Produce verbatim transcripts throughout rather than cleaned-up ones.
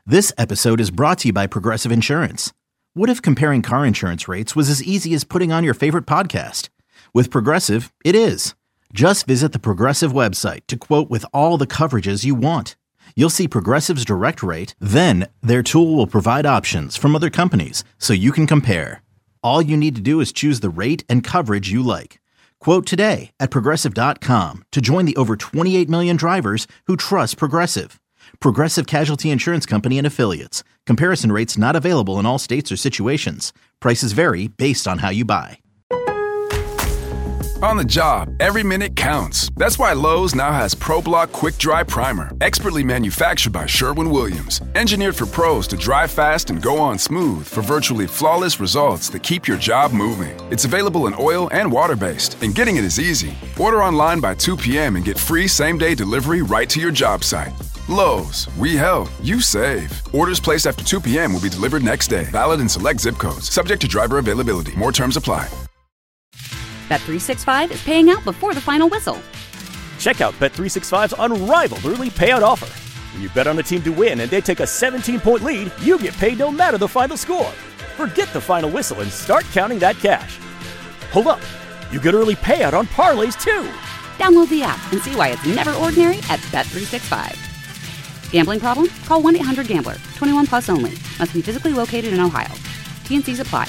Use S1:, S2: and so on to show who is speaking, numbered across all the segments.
S1: This episode is brought to you by Progressive Insurance. What if comparing car insurance rates was as easy as putting on your favorite podcast? With Progressive, it is. Just visit the Progressive website to quote with all the coverages you want. You'll see Progressive's direct rate, then their tool will provide options from other companies so you can compare. All you need to do is choose the rate and coverage you like. Quote today at progressive dot com to join the over twenty-eight million drivers who trust Progressive. Progressive Casualty Insurance Company and Affiliates. Comparison rates not available in all states or situations. Prices vary based on how you buy.
S2: On the job, every minute counts. That's why Lowe's now has ProBlock Quick Dry Primer, expertly manufactured by Sherwin-Williams. Engineered for pros to dry fast and go on smooth for virtually flawless results that keep your job moving. It's available in oil and water-based, and getting it is easy. Order online by two p.m. and get free same-day delivery right to your job site. Lowe's, we help, you save. Orders placed after two p.m. will be delivered next day. Valid in select zip codes. Subject to driver availability. More terms apply.
S3: Bet three sixty-five is paying out before the final whistle.
S4: Check out Bet three sixty-five's unrivaled early payout offer. When you bet on a team to win and they take a seventeen-point lead, you get paid no matter the final score. Forget the final whistle and start counting that cash. Hold up. You get early payout on parlays, too.
S3: Download the app and see why it's never ordinary at Bet three sixty-five. Gambling problem? Call one eight hundred gambler. twenty-one plus only. Must be physically located in Ohio. T and C's apply.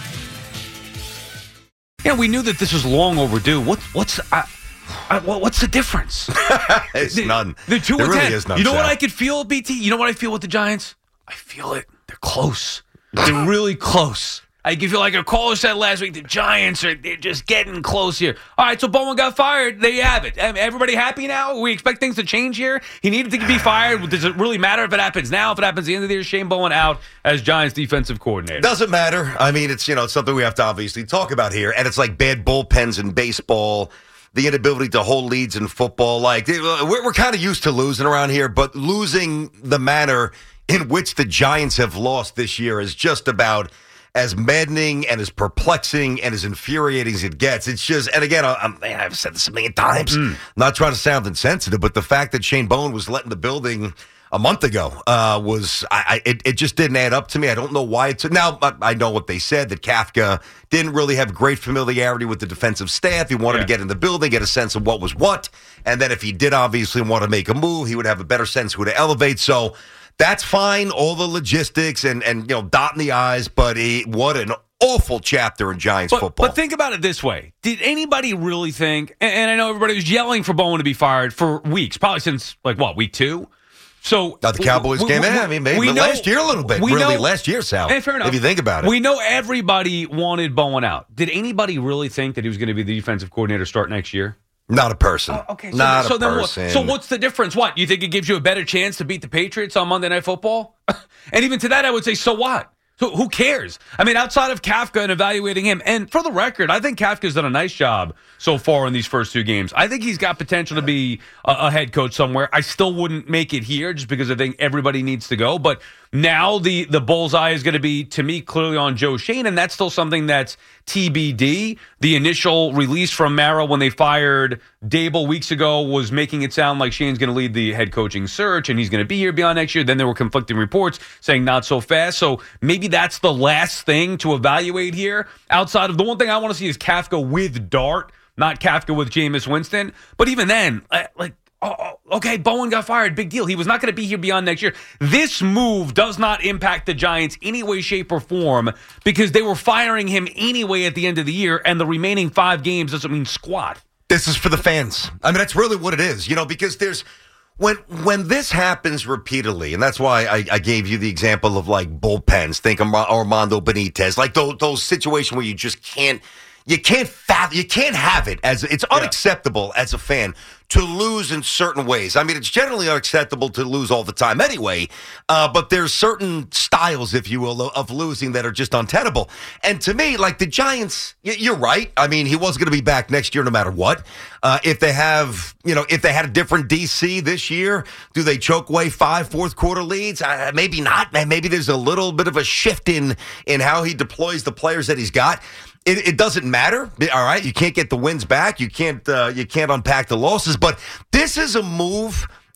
S5: Yeah, we knew that this was long overdue. What, what's uh, uh, what's the difference?
S6: It's
S5: the,
S6: none.
S5: They're two
S6: there
S5: and
S6: really
S5: ten.
S6: is none.
S5: You know
S6: Sal.
S5: what I could feel, B T? You know what I feel with the Giants? I feel it. They're close. They're really close. I can feel like a caller said last week, the Giants are they're just getting close here. All right, so Bowman got fired. There you have it. Everybody happy now? We expect things to change here? He needed to be fired. Does it really matter if it happens now? If it happens at the end of the year, Shane Bowen out as Giants defensive coordinator.
S6: Doesn't matter. I mean, it's, you know, it's something we have to obviously talk about here. And it's like bad bullpens in baseball, the inability to hold leads in football. Like, we're, we're kind of used to losing around here, but losing the manner in which the Giants have lost this year is just about as maddening and as perplexing and as infuriating as it gets. It's just, and again, I'm, man, I've said this a million times, mm. not trying to sound insensitive, but the fact that Shane Bowen was let in the building a month ago uh, was, I, I, it, it just didn't add up to me. I don't know why it's, now I know what they said, that Kafka didn't really have great familiarity with the defensive staff. He wanted yeah. to get in the building, get a sense of what was what, and then if he did obviously want to make a move, he would have a better sense who to elevate. So, that's fine, all the logistics and, and you know, dotting the I's, but he, what an awful chapter in Giants
S5: but,
S6: football.
S5: But think about it this way. Did anybody really think, and, and I know everybody was yelling for Bowen to be fired for weeks, probably since, like, what, week two? So
S6: Now the Cowboys we, game, we, I mean, maybe
S5: we know,
S6: last year a little bit. Really,
S5: know,
S6: last year, Sal,
S5: hey, fair enough.
S6: if you think about it.
S5: We know everybody wanted Bowen out. Did anybody really think that he was going to be the defensive coordinator start next year?
S6: Not a person.
S5: Oh, okay, so,
S6: Not
S5: so
S6: a
S5: then
S6: person.
S5: What, so what's the difference? What, you think it gives you a better chance to beat the Patriots on Monday Night Football? And even to that, I would say, so what? So who cares? I mean, outside of Kafka and evaluating him, and for the record, I think Kafka's done a nice job so far in these first two games. I think he's got potential to be a, a head coach somewhere. I still wouldn't make it here just because I think everybody needs to go. But now the, the bullseye is going to be, to me, clearly on Joe Schoen, and that's still something that's T B D. The initial release from Mara when they fired Dable weeks ago was making it sound like Shane's going to lead the head coaching search and he's going to be here beyond next year. Then there were conflicting reports saying not so fast. So maybe that's the last thing to evaluate here. Outside of the one thing I want to see is Kafka with Dart, not Kafka with Jameis Winston. But even then, like, oh, okay, Bowen got fired. Big deal. He was not going to be here beyond next year. This move does not impact the Giants any way, shape, or form because they were firing him anyway at the end of the year, and the remaining five games doesn't mean squat.
S6: This is for the fans. I mean, that's really what it is, you know, because there's when when this happens repeatedly, and that's why I, I gave you the example of like bullpens. Think of Armando Benitez, like those, those situations where you just can't. You can't fathom, you can't have it as it's unacceptable yeah. as a fan to lose in certain ways. I mean, it's generally unacceptable to lose all the time anyway, uh, but there's certain styles, if you will, of losing that are just untenable. And to me, like the Giants, you're right. I mean, he was going to be back next year no matter what. Uh, if they have, you know, if they had a different D C this year, do they choke away five fourth quarter leads? Uh, maybe not. Maybe there's a little bit of a shift in in how he deploys the players that he's got. It, it doesn't matter, all right? You can't get the wins back. You can't uh, you can't unpack the losses. But this is a move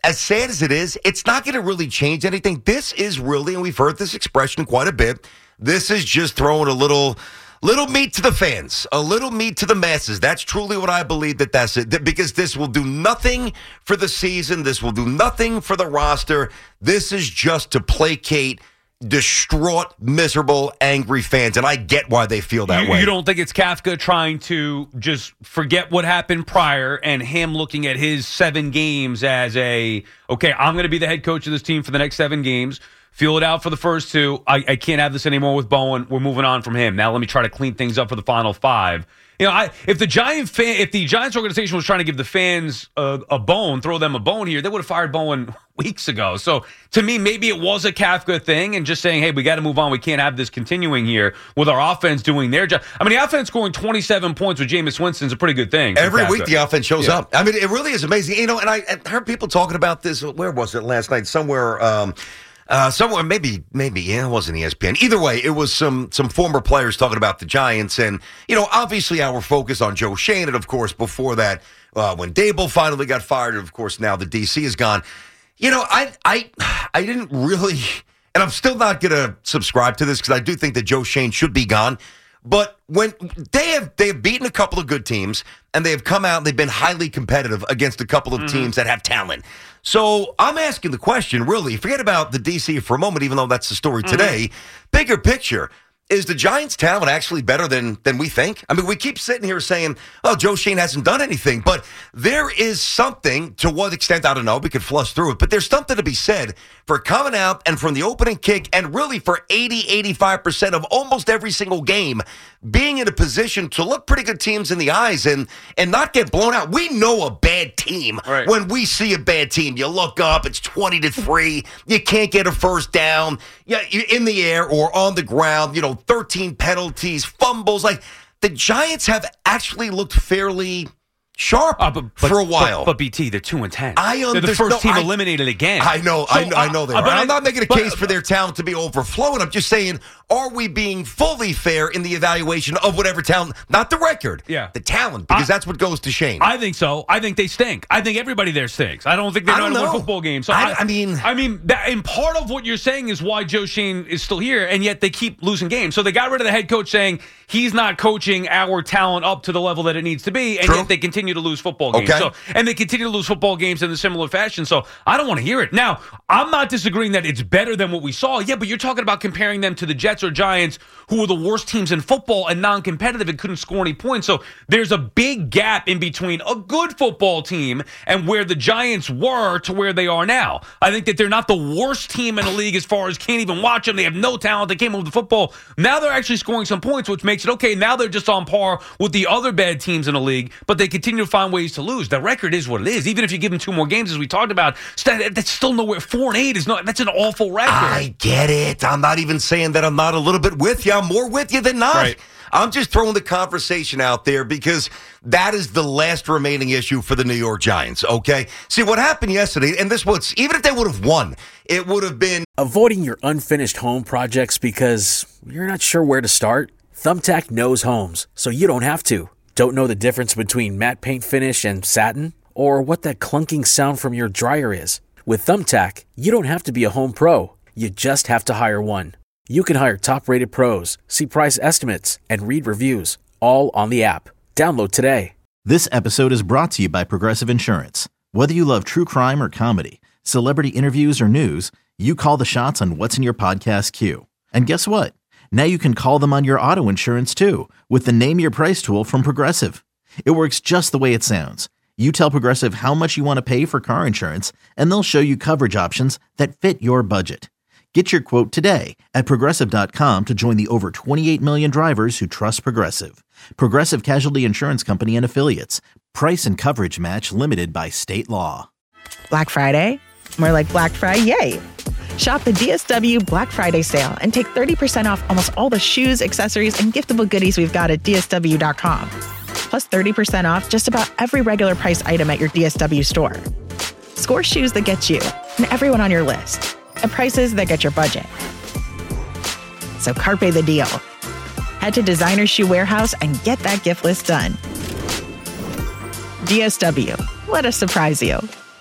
S6: as sad as it is, it's not going to really change anything. This is really, and we've heard this expression quite a bit, this is just throwing a little little meat to the fans, a little meat to the masses. That's truly what I believe that that's it, because this will do nothing for the season. This will do nothing for the roster. This is just to placate distraught, miserable, angry fans, and I get why they feel that
S5: you,
S6: way.
S5: You don't think it's Kafka trying to just forget what happened prior and him looking at his seven games as a, okay, I'm going to be the head coach of this team for the next seven games, feel it out for the first two, I, I can't have this anymore with Bowen, we're moving on from him. Now let me try to clean things up for the final five. You know, I, if the Giant fan, if the Giants organization was trying to give the fans a, a bone, throw them a bone here, they would have fired Bowen weeks ago. So to me, maybe it was a Kafka thing and just saying, hey, we got to move on. We can't have this continuing here with our offense doing their job. I mean, the offense scoring twenty-seven points with Jameis Winston is a pretty good thing.
S6: Every
S5: Kafka.
S6: week the offense shows
S5: yeah.
S6: up. I mean, it really is amazing. You know, and I, I heard people talking about this. Where was it last night? Somewhere. Um, Uh, somewhere, maybe, maybe, yeah, it wasn't E S P N. Either way, it was some some former players talking about the Giants. And, you know, obviously our focus on Joe Schoen. And, of course, before that, uh, when Dable finally got fired, and, of course, now the D C is gone. You know, I, I, I didn't really, and I'm still not going to subscribe to this because I do think that Joe Schoen should be gone. But when they have they have beaten a couple of good teams and they have come out and they've been highly competitive against a couple of mm-hmm. teams that have talent. So I'm asking the question, really, forget about the D C for a moment, even though that's the story mm-hmm. today. Bigger picture. Is the Giants' talent actually better than than we think? I mean, we keep sitting here saying, oh, Joe Schoen hasn't done anything. But there is something, to what extent, I don't know, we could flush through it, but there's something to be said for coming out and from the opening kick and really for eighty, eighty-five percent of almost every single game being in a position to look pretty good teams in the eyes and, and not get blown out. We know a bad team.
S5: Right.
S6: When we see a bad team, you look up, it's twenty to three, you can't get a first down, yeah, you're in the air or on the ground, you know, thirteen penalties, fumbles. Like, the Giants have actually looked fairly sharp
S5: uh, but, but,
S6: for a while.
S5: But, but B T, they're two and ten.
S6: I
S5: they're the first
S6: no,
S5: team
S6: I,
S5: eliminated again.
S6: I know,
S5: so,
S6: I know, I know they
S5: uh,
S6: are.
S5: but
S6: I'm not making a
S5: but,
S6: case for their talent to be overflowing. I'm just saying, are we being fully fair in the evaluation of whatever talent, not the record,
S5: yeah.
S6: the talent, because
S5: I,
S6: that's what goes to Schoen.
S5: I think so. I think they stink. I think everybody there stinks. I don't think they know how to win football games. So
S6: I,
S5: I,
S6: I mean,
S5: I mean, that, and part of what you're saying is why Joe Schoen is still here, and yet they keep losing games. So they got rid of the head coach saying he's not coaching our talent up to the level that it needs to be, and
S6: True.
S5: yet they continue to lose football games.
S6: Okay.
S5: So, and they continue to lose football games in a similar fashion. So I don't want to hear it. Now, I'm not disagreeing that it's better than what we saw. Yeah, but you're talking about comparing them to the Jets or Giants, who were the worst teams in football and non-competitive and couldn't score any points. So there's a big gap in between a good football team and where the Giants were to where they are now. I think that they're not the worst team in the league as far as can't even watch them. They have no talent. They came up with the football. Now they're actually scoring some points, which makes it okay. Now they're just on par with the other bad teams in the league, but they continue to find ways to lose. The record is what it is. Even if you give them two more games, as we talked about, that's still nowhere. Four and eight is not. That's an awful record.
S6: I get it. I'm not even saying that I'm not a little bit with you. I'm more with you than not.
S5: Right.
S6: I'm just throwing the conversation out there because that is the last remaining issue for the New York Giants, okay? See, what happened yesterday, and this was, even if they would have won, it would have been...
S7: Avoiding your unfinished home projects because you're not sure where to start? Thumbtack knows homes, so you don't have to. Don't know the difference between matte paint finish and satin? Or what that clunking sound from your dryer is? With Thumbtack, you don't have to be a home pro. You just have to hire one. You can hire top-rated pros, see price estimates, and read reviews, all on the app. Download today.
S1: This episode is brought to you by Progressive Insurance. Whether you love true crime or comedy, celebrity interviews or news, you call the shots on what's in your podcast queue. And guess what? Now you can call them on your auto insurance too with the Name Your Price tool from Progressive. It works just the way it sounds. You tell Progressive how much you want to pay for car insurance, and they'll show you coverage options that fit your budget. Get your quote today at Progressive dot com to join the over twenty-eight million drivers who trust Progressive. Progressive Casualty Insurance Company and Affiliates. Price and coverage match limited by state law.
S8: Black Friday? More like Black Friday. Shop the D S W Black Friday sale and take thirty percent off almost all the shoes, accessories, and giftable goodies we've got at D S W dot com. Plus thirty percent off just about every regular price item at your D S W store. Score shoes that get you and everyone on your list at prices that get your budget. So carpe the deal. Head to Designer Shoe Warehouse and get that gift list done. D S W. Let us surprise you.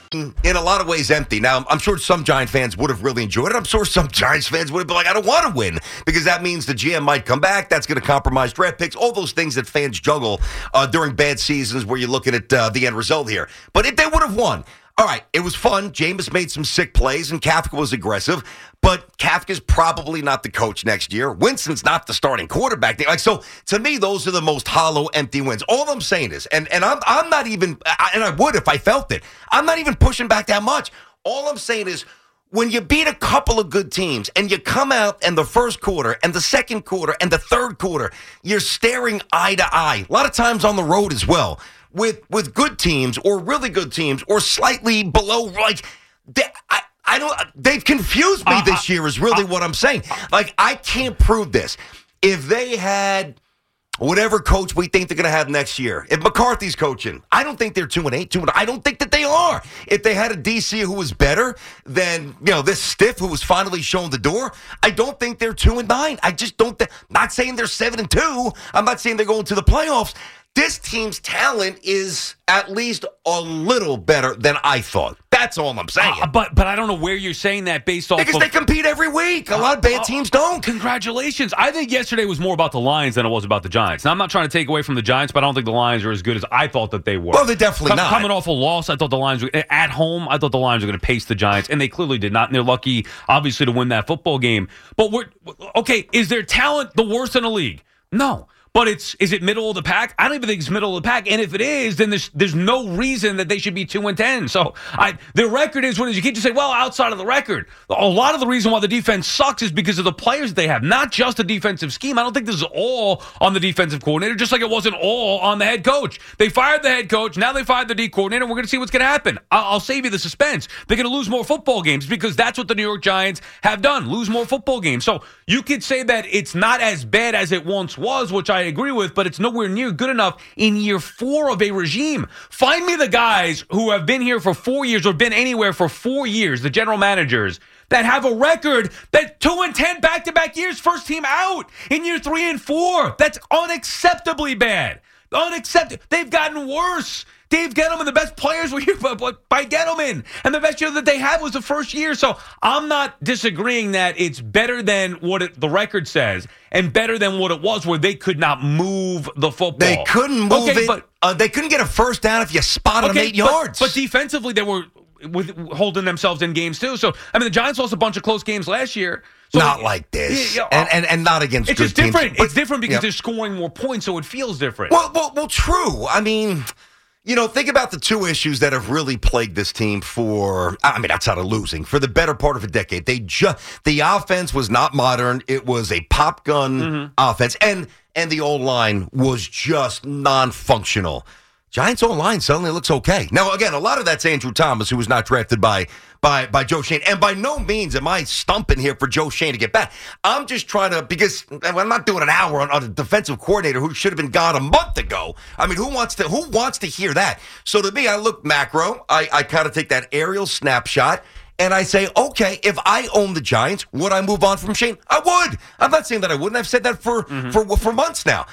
S6: in a lot of ways empty. Now, I'm sure some Giant fans would have really enjoyed it. I'm sure some Giants fans would have been like, I don't want to win, because that means the G M might come back. That's going to compromise draft picks, all those things that fans juggle uh, during bad seasons where you're looking at uh, the end result here. But if they would have won, all right, it was fun. Jameis made some sick plays, and Kafka was aggressive. But Kafka's probably not the coach next year. Winston's not the starting quarterback. Like, so, to me, those are the most hollow, empty wins. All I'm saying is, and, and I'm, I'm not even, and I would if I felt it, I'm not even pushing back that much. All I'm saying is, when you beat a couple of good teams and you come out in the first quarter and the second quarter and the third quarter, you're staring eye to eye, a lot of times on the road as well, with with good teams or really good teams or slightly below, like, they, I, I don't, they've confused me uh, this year is really uh, what I'm saying. Like, I can't prove this. If they had whatever coach we think they're going to have next year, if McCarthy's coaching, I don't think they're two and eight, two and I don't think that they are. If they had a D C who was better than, you know, this stiff who was finally shown the door, I don't think they're two and nine. I just don't. Th- not saying they're seven and two. I'm not saying they're going to the playoffs. This team's talent is at least a little better than I thought. That's all I'm saying.
S5: Uh, but but I don't know where you're saying that based off
S6: because
S5: of...
S6: they compete every week. A lot of bad uh, teams don't.
S5: Congratulations. I think yesterday was more about the Lions than it was about the Giants. Now, I'm not trying to take away from the Giants, but I don't think the Lions are as good as I thought that they were.
S6: Well, they're definitely Com- not.
S5: Coming off a loss, I thought the Lions were... At home, I thought the Lions were going to pace the Giants, and they clearly did not. And they're lucky, obviously, to win that football game. But we're... Okay, is their talent the worst in the league? No. But it's is it middle of the pack? I don't even think it's middle of the pack. And if it is, then there's there's no reason that they should be two and ten. So I their record is what it is. You can't just say, well, outside of the record. A lot of the reason why the defense sucks is because of the players they have, not just the defensive scheme. I don't think this is all on the defensive coordinator, just like it wasn't all on the head coach. They fired the head coach. Now they fired the D coordinator. We're going to see what's going to happen. I'll, I'll save you the suspense. They're going to lose more football games because that's what the New York Giants have done, lose more football games. So you could say that it's not as bad as it once was, which I agree with, but it's nowhere near good enough in year four of a regime. Find me the guys who have been here for four years or been anywhere for four years, the general managers, that have a record that two and ten back-to-back years, first team out in year three and four. That's unacceptably bad. Unacceptable. They've gotten worse. Dave Gettleman, the best players were here by Gettleman. And the best year that they had was the first year. So I'm not disagreeing that it's better than what it, the record says and better than what it was where they could not move the football.
S6: They couldn't move
S5: okay,
S6: it.
S5: But,
S6: uh, they couldn't get a first down if you spotted
S5: okay,
S6: them eight
S5: but,
S6: yards.
S5: But defensively, they were with holding themselves in games too. So, I mean, the Giants lost a bunch of close games last year. So
S6: not like this,
S5: yeah, yeah,
S6: and, and and not against
S5: it's
S6: good
S5: just different.
S6: teams. But,
S5: it's different because
S6: yeah.
S5: they're scoring more points, so it feels different.
S6: Well, well, well, true. I mean, you know, think about the two issues that have really plagued this team for, I mean, outside of losing, for the better part of a decade. They just the offense was not modern. It was a pop gun mm-hmm. offense, and and the old line was just non-functional. Giants O-line suddenly looks okay. Now, again, a lot of that's Andrew Thomas, who was not drafted by by by Joe Schoen. And by no means am I stumping here for Joe Schoen to get back. I'm just trying to, because I'm not doing an hour on, on a defensive coordinator who should have been gone a month ago. I mean, who wants to who wants to hear that? So to me, I look macro. I, I kind of take that aerial snapshot. And I say, okay, if I own the Giants, would I move on from Schoen? I would. I'm not saying that I wouldn't. I've said that for mm-hmm. for for months now.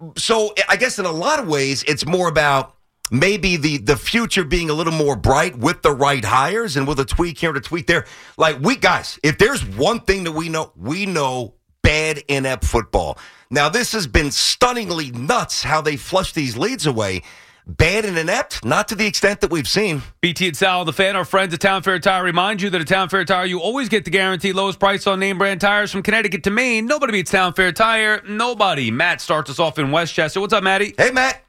S6: So I guess in a lot of ways, it's more about maybe the, the future being a little more bright with the right hires and with a tweak here and a tweak there. Like, we guys, if there's one thing that we know, we know bad, inept football. Now, this has been stunningly nuts how they flush these leads away. Bad and inept, not to the extent that we've seen.
S5: B T and Sal, the fan, our friends at Town Fair Tire, remind you that at Town Fair Tire, you always get the guaranteed lowest price on name brand tires from Connecticut to Maine. Nobody beats Town Fair Tire. Nobody. Matt starts us off in Westchester. What's up, Matty?
S6: Hey, Matt.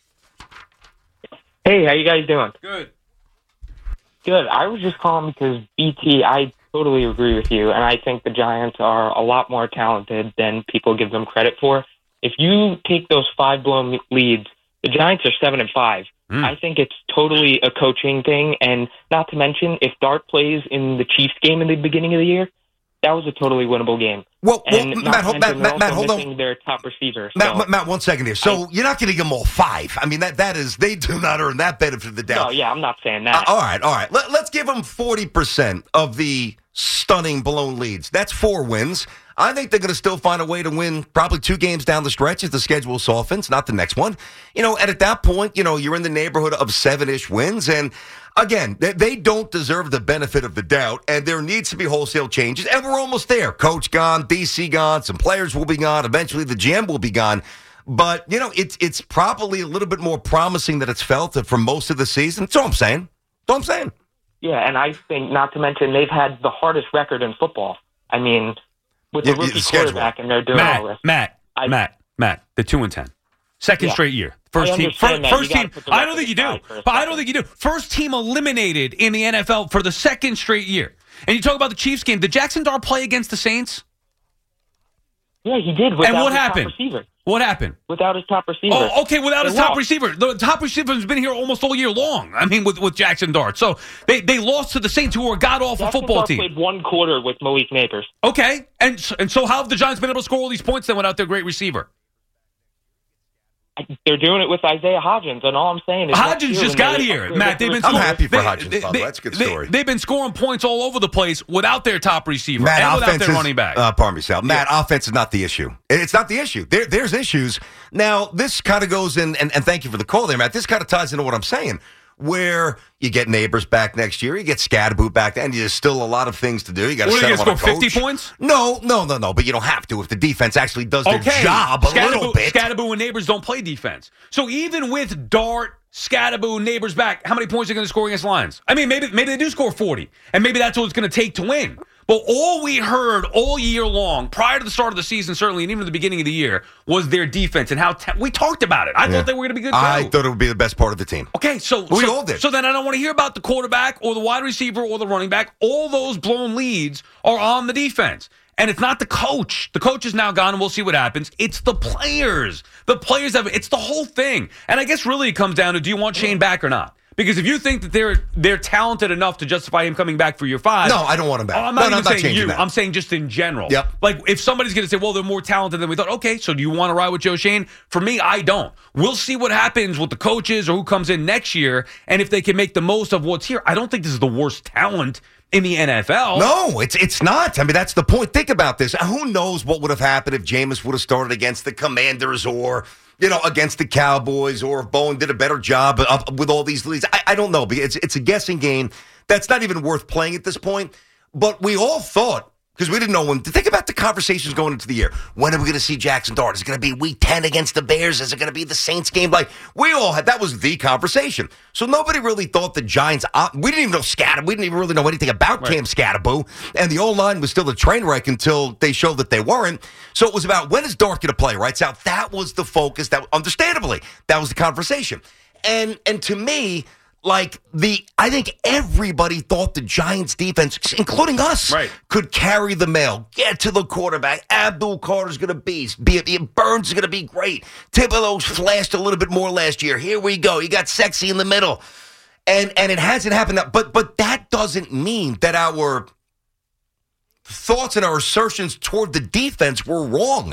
S9: Hey, how you guys doing?
S5: Good.
S9: Good. I was just calling because B T, I totally agree with you, and I think the Giants are a lot more talented than people give them credit for. If you take those five blown leads, the Giants are seven and five. Mm. I think it's totally a coaching thing, and not to mention, if Dart plays in the Chiefs game in the beginning of the year, that was a totally winnable game.
S6: Well, well
S9: and
S6: Matt, hold, Matt, Matt, Matt hold on.
S9: Their top receiver.
S6: Matt,
S9: so.
S6: Matt, one second here. So
S9: I,
S6: you're not going to give them all five. I mean, that that is, they do not earn that benefit of the doubt.
S9: No, yeah, I'm not saying that.
S6: Uh, all right, all right. Let, let's give them forty percent of the stunning blown leads. That's four wins. I think they're going to still find a way to win probably two games down the stretch if the schedule softens, not the next one. You know, and at that point, you know, you're in the neighborhood of seven-ish wins. And again, they, they don't deserve the benefit of the doubt, and there needs to be wholesale changes. And we're almost there. Coach gone, D C gone, some players will be gone. Eventually, the G M will be gone. But, you know, it's it's probably a little bit more promising than it's felt for most of the season. That's all I'm saying. That's all I'm saying.
S9: Yeah, and I think, not to mention, they've had the hardest record in football. I mean, with the
S6: Yeah,
S9: rookie
S6: the schedule.
S9: quarterback, and they're doing
S5: Matt,
S9: all this.
S5: Matt,
S9: I-
S5: Matt, Matt, the two and ten. Second
S9: Yeah.
S5: straight year. First
S9: I
S5: team.
S9: understand
S5: First,
S9: that.
S5: first
S9: You gotta
S5: team.
S9: put the
S5: I
S9: record
S5: don't think you do.
S9: aside for a
S5: But I don't
S9: second.
S5: think you do. First team eliminated in the N F L for the second straight year. And you talk about the Chiefs game. Did Jackson Dart play against the Saints?
S9: Yeah, he did. Without
S5: And what
S9: his
S5: happened?
S9: Top receiver.
S5: What happened?
S9: Without his top receiver.
S5: Oh, okay, without
S9: They
S5: his top
S9: lost.
S5: receiver. The top receiver has been here almost all year long. I mean, with, with Jackson Dart. So they, they lost to the Saints, who are a god-awful
S9: Jackson
S5: football
S9: Dart
S5: team.
S9: played one quarter with Malik Neighbors.
S5: Okay, and, so- and so how have the Giants been able to score all these points then without their great receiver?
S9: They're doing it with Isaiah Hodgins, and all I'm saying is
S5: Hodgins
S9: next year
S5: just
S9: when
S5: got
S9: they
S5: here,
S9: upgrade
S5: Matt.
S9: their
S5: They've been.
S6: I'm
S5: scoring-
S6: happy for
S5: they-
S6: Hodgins,
S5: they-
S6: by the way. That's a good
S5: they-
S6: story.
S5: They've been scoring points all over the place without their top receiver
S6: Matt,
S5: and without
S6: offense
S5: their
S6: is,
S5: running back.
S6: Uh, pardon me, Sal. Matt, offense is not the issue. It's not the issue. There, there's issues. Now, this kind of goes in, and, and thank you for the call there, Matt. This kind of ties into what I'm saying, where you get Neighbors back next year, you get Scadaboo back, and there's still a lot of things to do. You got to
S5: What are you
S6: settle
S5: going
S6: on
S5: to
S6: a
S5: score?
S6: coach.
S5: fifty points?
S6: No, no, no, no. But you don't have to if the defense actually does their
S5: Okay,
S6: job a
S5: Scadaboo,
S6: little bit.
S5: Scadaboo and Neighbors don't play defense. So even with Dart, Scadaboo, Neighbors back, how many points are they going to score against Lions? I mean, maybe maybe they do score forty, and maybe that's what it's going to take to win. But all we heard all year long, prior to the start of the season, certainly, and even at the beginning of the year, was their defense and how te- we talked about it. I
S6: Yeah.
S5: thought they were going to be good too.
S6: I thought it would be the best part of the team.
S5: Okay, so
S6: We
S5: so,
S6: all did.
S5: So then I don't want to hear about the quarterback or the wide receiver or the running back. All those blown leads are on the defense. And it's not the coach. The coach is now gone, and we'll see what happens. It's the players. The players have it's the whole thing. And I guess really it comes down to, do you want Shane back or not? Because if you think that they're they're talented enough to justify him coming back for year five.
S6: No, I don't want him back.
S5: Oh, I'm
S6: No,
S5: not
S6: no,
S5: even
S6: I'm not
S5: saying
S6: changing
S5: you.
S6: that.
S5: I'm saying just in general.
S6: Yep.
S5: Like if somebody's going to say, well, they're more talented than we thought. Okay, so do you want to ride with Joe Shane? For me, I don't. We'll see what happens with the coaches or who comes in next year, and if they can make the most of what's here. I don't think this is the worst talent in the N F L.
S6: No, it's it's not. I mean, that's the point. Think about this. Who knows what would have happened if Jameis would have started against the Commanders or, you know, against the Cowboys, or if Bowen did a better job of, with all these leads. I, I don't know. It's, it's a guessing game. That's not even worth playing at this point. But we all thought, because we didn't know when. Think about the conversations going into the year. When are we going to see Jackson Dart? Is it going to be week ten against the Bears? Is it going to be the Saints game? Like, we all had, that was the conversation. So nobody really thought the Giants, uh, we didn't even know Scadaboo. We didn't even really know anything about
S5: Right.
S6: Cam Scadaboo. And the O-line was still a train wreck until they showed that they weren't. So it was about, when is Dart going to play, right? So that was the focus. That, understandably, that was the conversation. And and to me, like the, I think everybody thought the Giants defense, including us,
S5: Right.
S6: could carry the mail, get to the quarterback. Abdul Carter's going to be, be, be, Burns is going to be great. Thibodeau's flashed a little bit more last year. Here we go. You got sexy in the middle. And and it hasn't happened. But but that doesn't mean that our thoughts and our assertions toward the defense were wrong.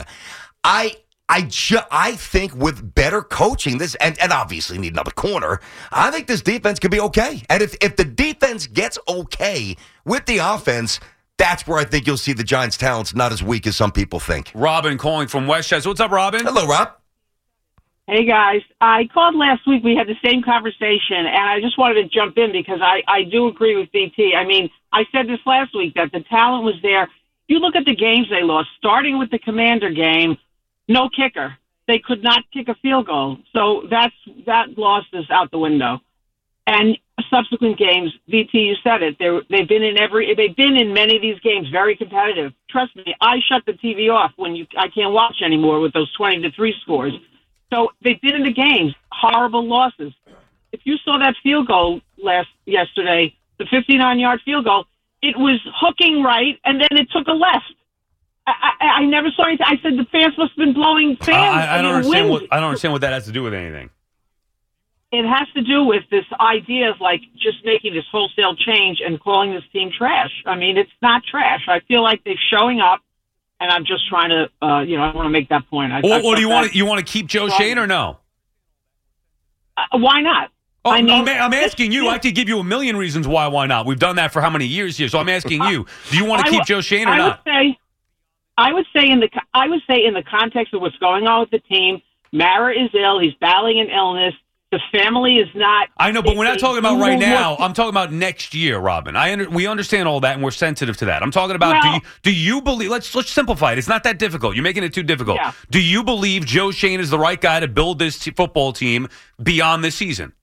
S6: I I ju- I think with better coaching, this and, and obviously need another corner, I think this defense could be okay. And if, if the defense gets okay with the offense, that's where I think you'll see the Giants' talents not as weak as some people think.
S5: Robin calling from Westchester. What's up, Robin?
S6: Hello, Rob.
S10: Hey, guys. I called last week. We had the same conversation, and I just wanted to jump in because I, I do agree with B T. I mean, I said this last week that the talent was there. You look at the games they lost, starting with the Commander game, no kicker. They could not kick a field goal. So that's that loss is out the window. And subsequent games, V T, you said it. They're, they've been in every. They've been in many of these games, very competitive. Trust me, I shut the T V off when you. I can't watch anymore with those twenty to three scores. So they've been in the games, horrible losses. If you saw that field goal last yesterday, the fifty-nine yard field goal, it was hooking right, and then it took a left. I, I, I never saw anything. I said the fans must have been blowing fans.
S5: I, I don't
S10: mean,
S5: understand
S10: wind.
S5: what I don't understand what that has to do with anything.
S10: It has to do with this idea of like just making this wholesale change and calling this team trash. I mean, it's not trash. I feel like they're showing up, and I'm just trying to, uh, you know, I want to make that point. I,
S5: Or,
S10: I
S5: or do you want
S10: that-
S5: to, you want to keep Joe Shane or no?
S10: Uh, why not?
S5: Oh,
S10: I mean,
S5: I'm, I'm asking you. I could give you a million reasons why. Why not? We've done that for how many years here? So I'm asking you: do you want to
S10: I
S5: keep
S10: w-
S5: Joe Shane or
S10: I
S5: not?
S10: would say, I would say in the I would say in the context of what's going on with the team, Mara is ill. He's battling an illness. The family is not.
S5: I know, but we're not talking about right now. I'm talking about next year, Robin. I under, we understand all that, and we're sensitive to that. I'm talking about well, do you do you believe? Let's let's simplify it. It's not that difficult. You're making it too difficult.
S10: Yeah.
S5: Do you believe Joe Schoen is the right guy to build this t- football team beyond this season?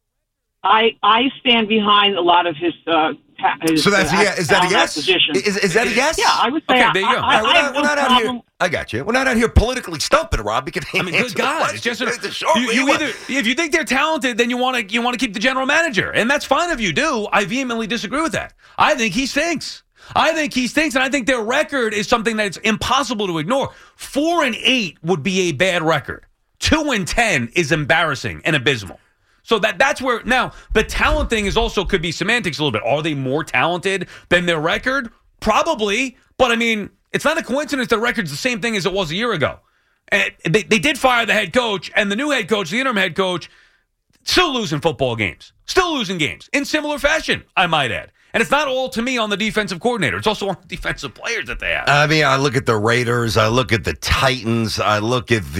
S10: I I stand behind a lot of his. Uh, his
S6: so that's
S10: uh,
S6: a yes. Is that a yes? Is, is that a yes?
S10: Yeah, I would say.
S5: Okay,
S10: I,
S5: there you go.
S10: I, I,
S6: we're
S10: I
S6: not, we're
S10: no
S6: not out here. I got you. We're not out here politically stumping, Rob. We can
S5: I mean, good God. It's just a,
S6: short
S5: you, you either, if you think they're talented, then you want to you want to keep the general manager, and that's fine if you do. I vehemently disagree with that. I think he stinks. I think he stinks, and I think their record is something that's impossible to ignore. Four and eight would be a bad record. Two and ten is embarrassing and abysmal. So that that's where now the talent thing is also could be semantics a little bit. Are they more talented than their record? Probably, but I mean, it's not a coincidence their record's the same thing as it was a year ago. And they they did fire the head coach, and the new head coach, the interim head coach, still losing football games, still losing games in similar fashion, I might add. And it's not all, to me, on the defensive coordinator. It's also on the defensive players that they have.
S6: I mean, I look at the Raiders. I look at the Titans. I look at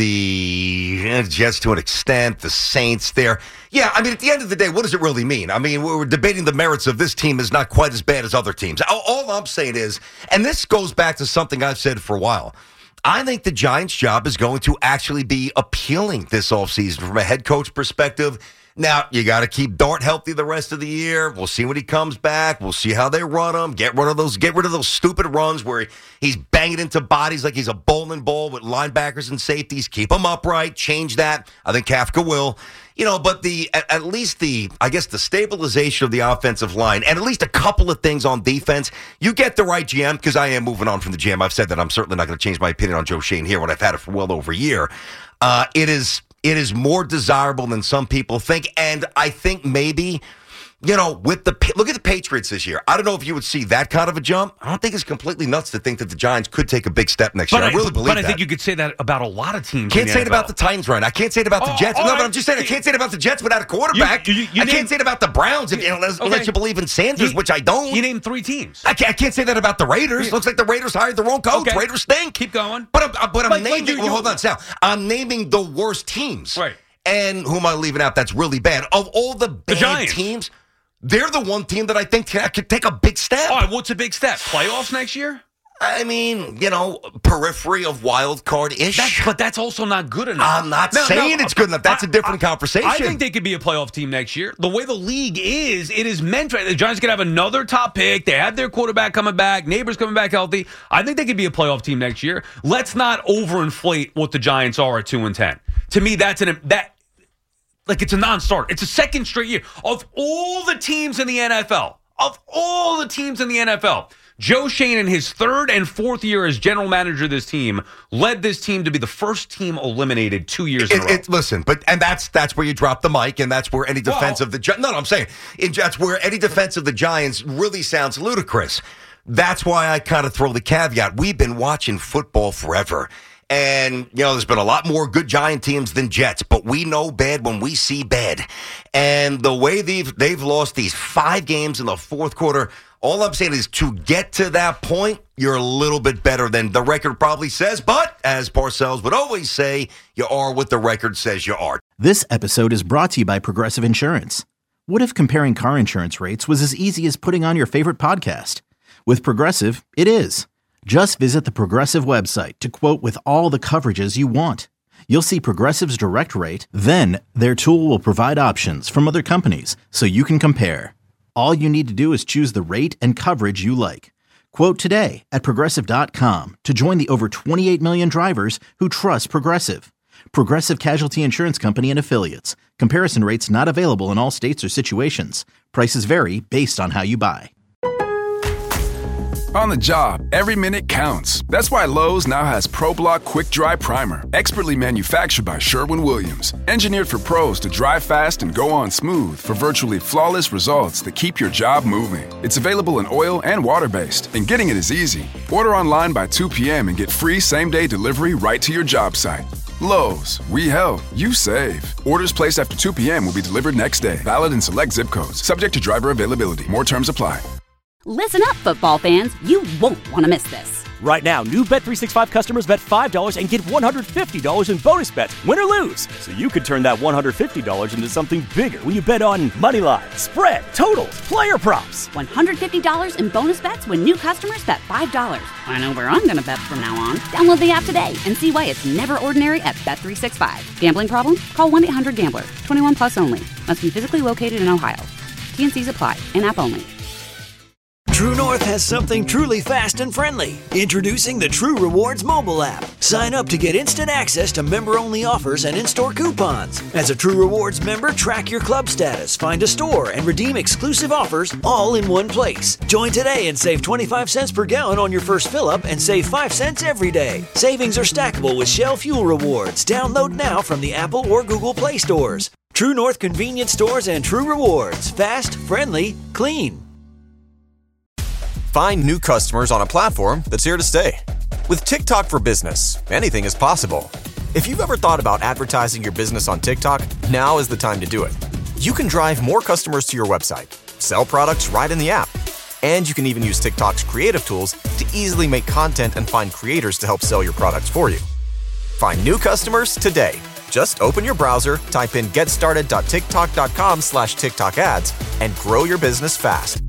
S6: the eh, Jets to an extent, the Saints there. Yeah, I mean, at the end of the day, what does it really mean? I mean, we're debating the merits of this team is not quite as bad as other teams. All, all I'm saying is, and this goes back to something I've said for a while, I think the Giants' job is going to actually be appealing this offseason from a head coach perspective. Now, you got to keep Dart healthy the rest of the year. We'll see when he comes back. We'll see how they run him. Get rid of those get rid of those stupid runs where he, he's banging into bodies like he's a bowling ball with linebackers and safeties. Keep him upright. Change that. I think Kafka will. You know, but the at, at least the, I guess, the stabilization of the offensive line and at least a couple of things on defense. You get the right G M, because I am moving on from the G M. I've said that I'm certainly not going to change my opinion on Joe Schoen here when I've had it for well over a year. Uh, it is... It is more desirable than some people think, and I think maybe, you know, with the look at the Patriots this year. I don't know if you would see that kind of a jump. I don't think it's completely nuts to think that the Giants could take a big step next
S5: but
S6: year. I,
S5: I
S6: really believe
S5: but
S6: that.
S5: But I think you could say that about a lot of teams.
S6: Can't
S5: in the
S6: say
S5: N F L.
S6: it about the Titans right now. I can't say it about the
S5: oh,
S6: Jets. No,
S5: right.
S6: but I'm just saying I can't say it about the Jets without a quarterback.
S5: You, you, you
S6: I
S5: name,
S6: can't say it about the Browns if, unless,
S5: okay.
S6: unless you believe in Sanders,
S5: you,
S6: which I don't.
S5: You named three teams.
S6: I can't, I can't say that about the Raiders. Looks like the Raiders hired the wrong coach.
S5: Okay.
S6: Raiders stink.
S5: Keep going.
S6: But I'm, but I'm
S5: like,
S6: naming.
S5: Like you,
S6: well, hold on, Sal. I'm naming the worst teams.
S5: Right.
S6: And who am I leaving out that's really bad? Of all the bad
S5: the
S6: teams, they're the one team that I think can, could take a big step.
S5: All right, what's a big step? Playoffs next year?
S6: I mean, you know, periphery of wild card-ish.
S5: That's, but that's also not good enough.
S6: I'm not
S5: no,
S6: saying
S5: no,
S6: it's good enough. That's
S5: I,
S6: a different
S5: I,
S6: conversation.
S5: I think they could be a playoff team next year. The way the league is, it is meant for the Giants could have another top pick. They have their quarterback coming back, Neighbors coming back healthy. I think they could be a playoff team next year. Let's not overinflate what the Giants are at two and ten. To me, that's an that. Like, it's a non-starter. It's a second straight year. Of all the teams in the N F L, of all the teams in the N F L, Joe Schoen in his third and fourth year as general manager of this team led this team to be the first team eliminated two years
S6: it,
S5: in a row.
S6: It, listen, but and that's that's where you drop the mic, and that's where any defense well, of the Gi- no, no, I'm saying it, that's where any defense of the Giants really sounds ludicrous. That's why I kind of throw the caveat. We've been watching football forever. And, you know, there's been a lot more good Giant teams than Jets, but we know bad when we see bad. And the way they've, they've lost these five games in the fourth quarter, all I'm saying is to get to that point, you're a little bit better than the record probably says. But, as Parcells would always say, you are what the record says you are.
S1: This episode is brought to you by Progressive Insurance. What if comparing car insurance rates was as easy as putting on your favorite podcast? With Progressive, it is. Just visit the Progressive website to quote with all the coverages you want. You'll see Progressive's direct rate, then their tool will provide options from other companies so you can compare. All you need to do is choose the rate and coverage you like. Quote today at Progressive dot com to join the over twenty-eight million drivers who trust Progressive. Progressive Casualty Insurance Company and Affiliates. Comparison rates not available in all states or situations. Prices vary based on how you buy.
S2: On the job, every minute counts. That's why Lowe's now has ProBlock Quick Dry Primer, expertly manufactured by Sherwin-Williams. Engineered for pros to dry fast and go on smooth for virtually flawless results that keep your job moving. It's available in oil and water-based, and getting it is easy. Order online by two p.m. and get free same-day delivery right to your job site. Lowe's, we help, you save. Orders placed after two p.m. will be delivered next day. Valid in select zip codes. Subject to driver availability. More terms apply.
S3: Listen up, football fans. You won't want to miss this.
S4: Right now, new Bet three sixty-five customers bet five dollars and get one hundred fifty dollars in bonus bets, win or lose. So you could turn that one hundred fifty dollars into something bigger when you bet on money line, spread, totals, player props.
S3: one hundred fifty dollars in bonus bets when new customers bet five dollars. I know where I'm going to bet from now on. Download the app today and see why it's never ordinary at Bet three sixty-five. Gambling problem? Call one eight hundred gambler. twenty-one plus only. Must be physically located in Ohio. T N Cs apply. In-app only.
S11: True North has something truly fast and friendly. Introducing the True Rewards mobile app. Sign up to get instant access to member-only offers and in-store coupons. As a True Rewards member, track your club status, find a store, and redeem exclusive offers all in one place. Join today and save twenty-five cents per gallon on your first fill-up and save five cents every day. Savings are stackable with Shell Fuel Rewards. Download now from the Apple or Google Play stores. True North Convenience Stores and True Rewards. Fast, friendly, clean.
S12: Find new customers on a platform that's here to stay. With TikTok for Business, anything is possible. If you've ever thought about advertising your business on TikTok, now is the time to do it. You can drive more customers to your website, sell products right in the app, and you can even use TikTok's creative tools to easily make content and find creators to help sell your products for you. Find new customers today. Just open your browser, type in getstarted.tiktok.com slash TikTok ads, and grow your business fast.